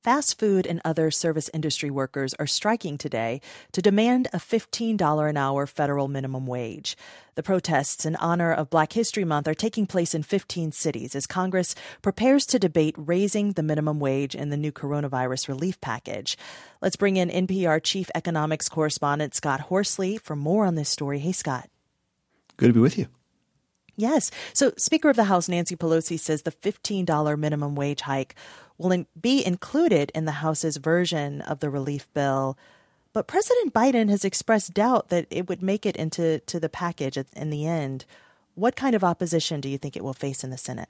Fast food and other service industry workers are striking today to demand a $15 an hour federal minimum wage. The protests in honor of Black History Month are taking place in 15 cities as Congress prepares to debate raising the minimum wage in the new coronavirus relief package. Let's bring in NPR Chief Economics Correspondent Scott Horsley for more on this story. Hey, Scott. Good to be with you. Yes. So Speaker of the House Nancy Pelosi says the $15 minimum wage hike will be included in the House's version of the relief bill. But President Biden has expressed doubt that it would make it into the package in the end. What kind of opposition do you think it will face in the Senate?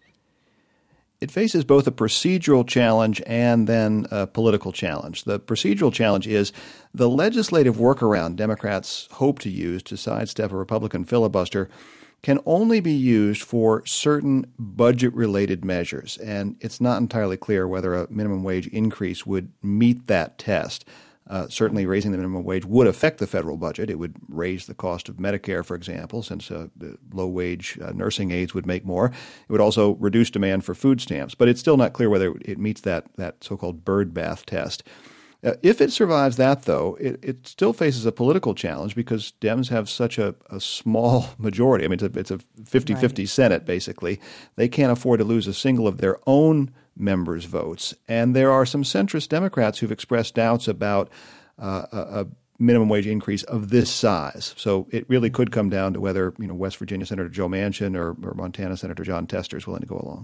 It faces both a procedural challenge and then a political challenge. The procedural challenge is the legislative workaround Democrats hope to use to sidestep a Republican filibuster can only be used for certain budget-related measures, and it's not entirely clear whether a minimum wage increase would meet that test. Certainly raising the minimum wage would affect the federal budget. It would raise the cost of Medicare, for example, since the low-wage nursing aides would make more. It would also reduce demand for food stamps, but it's still not clear whether it meets that so-called bird bath test. If it survives that, though, it still faces a political challenge because Dems have such a small majority. I mean, it's a 50-50 Senate, basically. They can't afford to lose a single of their own members' votes. And there are some centrist Democrats who've expressed doubts about a minimum wage increase of this size. So it really could come down to whether West Virginia Senator Joe Manchin or Montana Senator Jon Tester is willing to go along.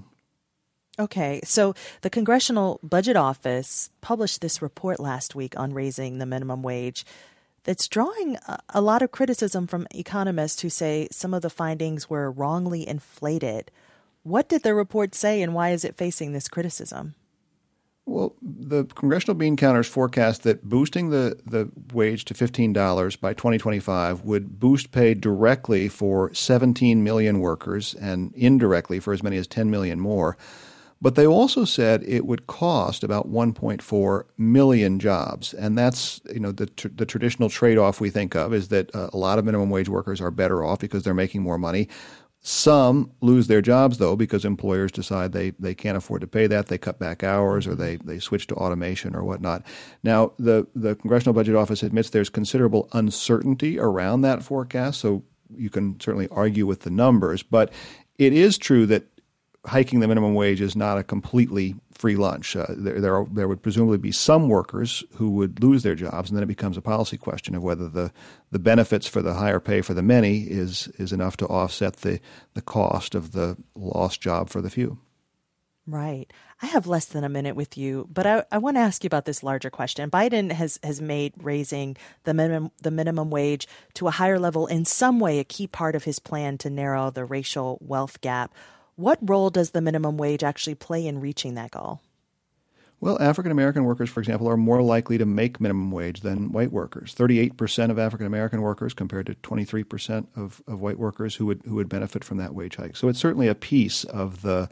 Okay, so the Congressional Budget Office published this report last week on raising the minimum wage that's drawing a lot of criticism from economists who say some of the findings were wrongly inflated. What did the report say, and why is it facing this criticism? Well, the Congressional Bean Counters forecast that boosting the wage to $15 by 2025 would boost pay directly for 17 million workers and indirectly for as many as 10 million more. But they also said it would cost about 1.4 million jobs. And that's, the traditional trade-off we think of is that a lot of minimum wage workers are better off because they're making more money. Some lose their jobs, though, because employers decide they can't afford to pay that. They cut back hours or they switch to automation or whatnot. Now, the Congressional Budget Office admits there's considerable uncertainty around that forecast, so you can certainly argue with the numbers. But it is true that hiking the minimum wage is not a completely free lunch. There would presumably be some workers who would lose their jobs, and then it becomes a policy question of whether the benefits for the higher pay for the many is enough to offset the cost of the lost job for the few. Right. I have less than a minute with you, but I want to ask you about this larger question. Biden has made raising the minimum wage to a higher level in some way a key part of his plan to narrow the racial wealth gap. What role does the minimum wage actually play in reaching that goal? Well, African-American workers, for example, are more likely to make minimum wage than white workers. 38% of African-American workers compared to 23% of white workers who would benefit from that wage hike. So it's certainly a piece of the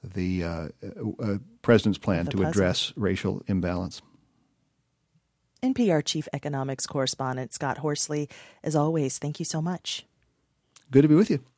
president's plan to address racial imbalance. NPR Chief Economics Correspondent Scott Horsley, as always, thank you so much. Good to be with you.